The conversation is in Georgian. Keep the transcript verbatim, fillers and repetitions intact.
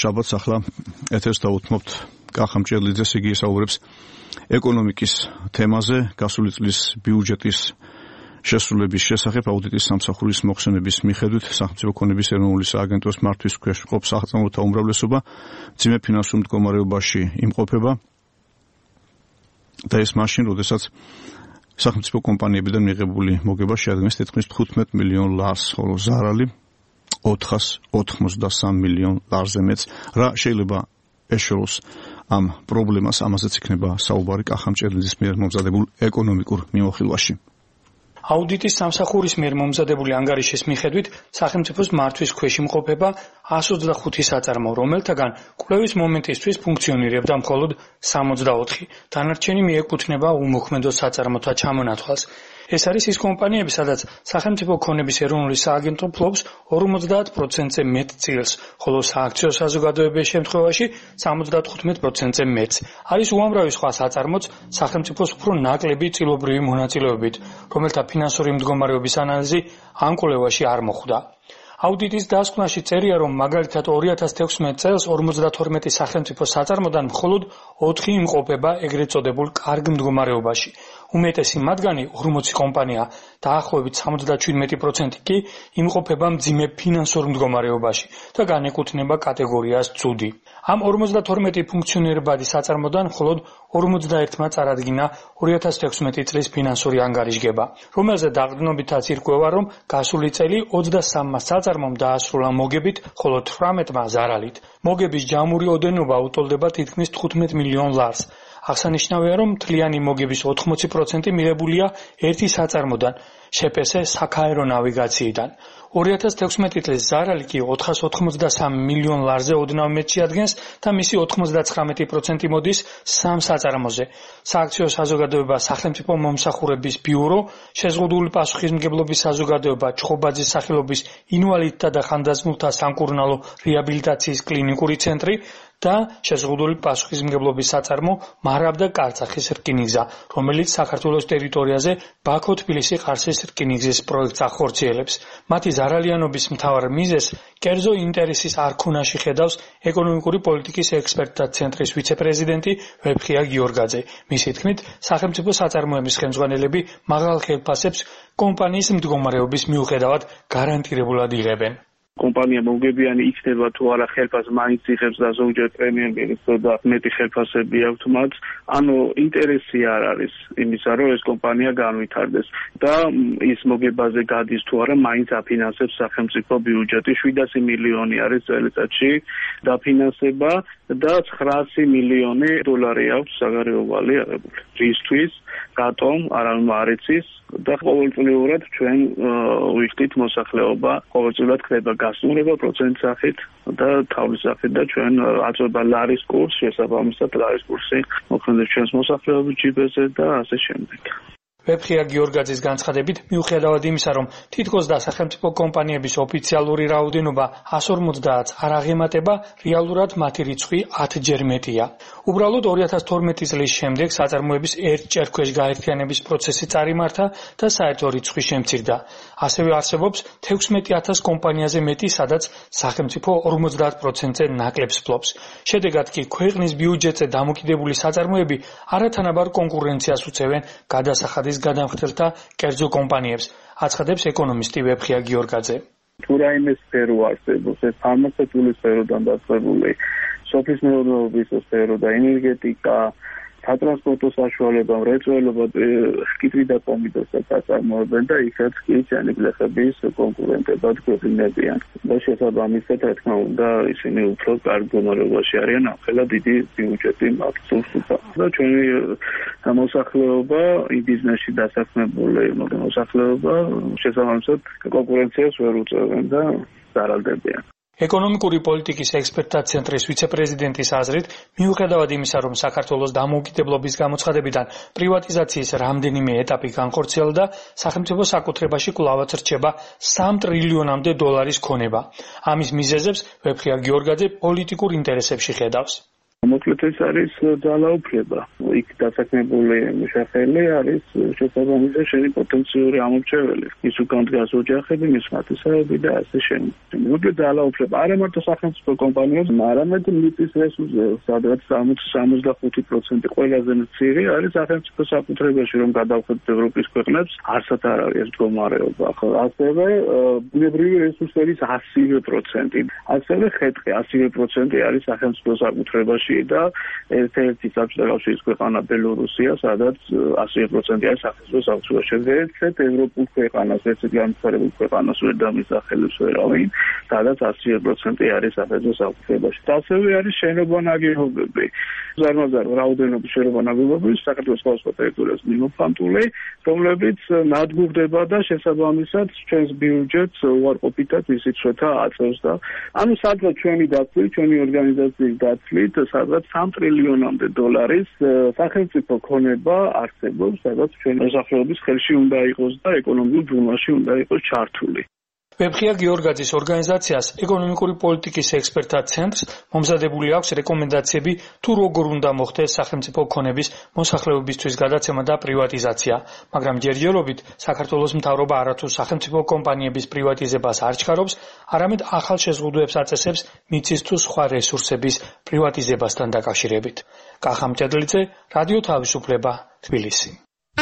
შაბათს ახლა ეთერს დავუთმობთ კახა მჭედლიძეს, იგი ისაუბრებს ეკონომიკის თემაზე, გასული წლის ბიუჯეტის შესრულების შესახებ. აუდიტის სამსახურის მოხსენების მიხედვით სახელმწიფო ქონების ეროვნული სააგენტოს მართვის ქვეშ მყოფ სახელმწიფოთა უმრავლესობა მძიმე ფინანსურ მდგომარეობაში იმყოფება და ეს მაშინ, როდესაც სახელმწიფო კომპანიებიდან მიღებული მოგება შეადგენს თითქმის თხუთმეტ მილიონ ლარს, ხოლო ზარალი ოთხას ოთხმოცდასამ მილიონ ლარზე მეც. რა შეიძლება ეშოროს ამ პრობლემას, ამაზეც იქნება საუბარი კახა მჭედლიძის მიერ მომზადებულ ეკონომიკურ მიმოხილვაში. აუდიტის სამსახურის მიერ მომზადებული ანგარიშის მიხედვით სახელმწიფოს მართვის ქვეშ იმყოფება εκατს ოცდახუთი საწარმო, რომელთაგან კვლევის მომენტისთვის ფუნქციონირებდა მხოლოდ სამოცდაოთხი. დანარჩენი მიეკუთვნება უმოქმედო საწარმოთა ჩამონათვალს. ეს არის ის კომპანიები, სადაც სახელმწიფო ქონების ეროვნული სააგენტო ფლობს ორმოცდაათ პროცენტზე მეტ წილს, ხოლო სააქციო საზოგადოების შემთხვევაში სამოცდათხუთმეტ პროცენტზე მეტს. არის უამრავი სხვა საწარმოც სახელმწიფოს უფრო ნაკლები წილობრივი მონაწილეობით, რომელთა ფინანსური მდგომარეობის ანალიზი ამ კვლევაში არ მოხვდა. აუდიტის დასკვნაში წერია, რომ მაგალითად ორი ათას თექვსმეტ წელს ორმოცდათორმეტი სახელმწიფო საწარმოდან მხოლოდ ოთხი იმყოფება ეგრეთ წოდებულ კარგ მდგომარეობაში. უმეტესი მათგანი ორმოცი კომპანია, დაახლოებით სამოცდაჩვიდმეტი პროცენტი კი იმყოფება მძიმე ფინანსურ მდგომარეობაში და განეკუთვნება კატეგორიას ცუდი. ამ ორმოცდათორმეტი ფუნქციონირებადი საწარმოდან მხოლოდ ორმოცდაერთმა წარადგინა ორი ათას თექვსმეტი წლის ფინანსური ანგარიშგება, რომელზე დაყრდნობითაც ირკვევა, რომ გასული წელი ოცდასამმა საწარმომ დაასრულა მოგებით, ხოლო თვრამეტმა ზარალით. მოგების ჯამური ოდენობა უტოლდება თითქმის თხუთმეტ მილიონ ლარს. აღსანიშნავია, რომ მთლიანი მოგების ოთხმოცი პროცენტი მიღებულია ერთი საწარმოდან, შეპესე საქაერო ნავიგაციიდან. ორი ათას თექვსმეტი წლის ზარალი კი ოთხას ოთხმოცდასამ მილიონ ლარზე ოდნავ მეტში ადგენს და მისი ოთხმოცდაცხრამეტი პროცენტი მოდის სამ საწარმოზე. სააქციო საზოგადოება სახელმწიფო მომსახურების ბიურო, შეზღუდული პასუხისმგებლობის საზოგადოება, ჩხობაძის სახელობის ინვალიდთა და ხანდაზმულთა სამკურნალო რეაბილიტაციის კლინიკური ცენტრი და შეზღუდული პასუხისმგებლობის საწარმო მარაბდა კარცახის რკინიგზა, რომელიც საქართველოს ტერიტორიაზე ბაქო-თბილისი-ყარსის რკინიგზის პროექტს ახორციელებს. მათი ზარალიანობის მთავარ მიზეზს კერძო ინტერესის არქონაში ხედავს ეკონომიკური პოლიტიკის ექსპერტთა ცენტრის ვიცე-პრეზიდენტი ვეფხია გიორგაძე. მისი თქმით, სახელმწიფო საწარმოების ხელმძღვანელები მაღალ ხელფასებს კომპანიის მდგომარეობის მიუხედავად გარანტირებულად იღებენ. კომპანია მოგებიანი იქნება თუ არა, ხელფას მაინც იღებს და ზოგჯერ პრემიერ-მინისტრს და მეტი ხელფასები აქვს მათ. ანუ ინტერესი არ არის იმისა, რომ ეს კომპანია განვითარდეს და ის მოგებაზე გადის თუ არა, მაინც აფინანსებს სახელმწიფო ბიუჯეტი. შვიდასი მილიონი არის წელიწადში დაფინანსება და ცხრაასი მილიონი დოლარი აქვს საგარეო ვალი აღებული. რისთვის, რატომ, არავინ არ იცის და ყოველწლიურად ჩვენ ვიხდით მოსახლეობა, ყოველწლიურად ხდება გასწორება პროცენტის სახით და თავის სახით და ჩვენ აწვება ლარის კურსს, შესაბამისად ლარის კურსი მოქმედებს ჩვენს მოსახლეობის ჯიბეზე და ასე შემდეგ. ვეფხია გიორგაძის განცხადებით, მიუხედავად იმისა, რომ თითქოს და სახელმწიფო კომპანიების ოფიციალური რაოდენობა εκατს ორმოცდაათს არ აღემატება, რეალურად მათი რიცხვი ათჯერ მეტია. უბრალოდ ორი ათას თორმეტი წლის შემდეგ საწარმოების ერთჯერ ქვეშ გაერთიანების პროცესი წარიმართა და საერთო რიცხვი შემცირდა. ასევე არსებობს თექვსმეტი ათას კომპანიაზე მეტი, სადაც სახელმწიფო ორმოცდაათ პროცენტზე ნაკლებს ფლობს. შედეგად კი ქვეყნის ბიუჯეტზე დამოკიდებული საწარმოები არათანაბარ კონკურენციას უწევენ გადასახადის გადამხდელთა კერძო კომპანიებს, აცხადებს ეკონომისტი ვეფხია გიორგაძე. თუ რაიმე სფერო არსებობს, ეს ფარმაცევტული სფეროდან დაწყებული, სოფლის მეურნეობის სფერო და ენერგეტიკა, სატრანსპორტო საშუალება, მრეწველობა, ხკიტრი და პომიდორსაც აწარმოებენ და იქაც კი ჯანმრთელობის კონკურენტებად გვეყინებიან. და შესაბამისად, რა თქმა უნდა, ისინი უფრო კარგ მდგომარეობაში არიან, ამხელა დიდი ბიუჯეტი მაქვს უცხო. და ჩვენი მოსახლეობა, იმ ბიზნესში დასაქმებული მოსახლეობა შესაბამისად კონკურენციას ვერ უწევენ და ზარალდებიან. ეკონომიკური პოლიტიკის ექსპერტთა ცენტრის ვიცე-პრეზიდენტის აზრით, მიუხედავად იმისა, რომ საქართველოს დამოუკიდებლობის გამოცხადებიდან პრივატიზაციის რამდენიმე ეტაპი განხორციელდა, სახელმწიფო საკუთრებაში კვლავაც რჩება სამ ტრილიონამდე დოლარის ქონება. ამის მიზეზებს ვეფხია გიორგაძე პოლიტიკურ ინტერესებში ხედავს. მოკლედ ეს არის ძალაუფლება. იქ დასაქმებული მუშახელი არის შესაბამისად შენი პოტენციური ამორჩეველი. ის უკან დგას ოჯახები, მისმათისაები და ასე შემდეგ. მოკლედ ძალაუფლება არა მარტო სახელმწიფო კომპანიებს, არამედ მიწის რესურსზე, სადაც სამოცდახუთი პროცენტი ყველაზე მცირე არის სახელმწიფო საკუთრებაში, რომ გადავხედოთ ევროპის ქვეყნებს, არსად არ არის ეს მდგომარეობა. ასევე ბუნებრივი რესურსების ასივე პროცენტი, ასევე ხეთყი ასივე პროცენტი არის სახელმწიფო საკუთრებაში და ერთ-ერთი საბჭოთა კავშირის ქვეყანა ბელორუსია, სადაც ასივე პროცენტი არის სახელმწიფო საკუთრებაში. ერთ-ერთ ევროპულ ქვეყანას, ერთ-ერთ განვითარებულ ქვეყანას ვერ დამისახელებს ვერავინ, სადაც ასივე პროცენტი არის სახელმწიფო საკუთრებაში. ასევე არის შენობა-ნაგებობები. ზარმაზარ რაოდენობის შენობა-ნაგებობები საქართველოს სხვადასხვა ტერიტორიას მიმოფანტული, რომლებიც ნადგურდება და შესაბამისად ჩვენს ბიუჯეტს უარყოფითად ისიც შეთა აწევს და ანუ სადღაც ჩვენი დაცვით, ჩვენი ორგანიზაციის დაცვით, სადღაც სამ ტრილიონამდე დოლარის სახელმწიფო ქონება არსებობს, სადაც ჩვენი მოსახლეობის ხელში უნდა იყოს და ეკონომიკურ ბრუნვაში უნდა იყოს ჩართული. ვებხია გიორგაძის ორგანიზაციას ეკონომიკური პოლიტიკის ექსპერტთა ცენტრს მომზადებული აქვს რეკომენდაციები თუ როგორ უნდა მოხდეს სახელმწიფო ქონების მოსახლეობისთვის გადაცემა და პრივატიზაცია, მაგრამ ჯერჯერობით საქართველოს მთავრობა არათუ სახელმწიფო კომპანიების პრივატიზებას არ ჩქარობს, არამედ ახალ შეზღუდვებს აწესებს მიწის თუ სხვა რესურსების პრივატიზებასთან დაკავშირებით. კახა მჭედლიძე, რადიო თავისუფლება, თბილისი.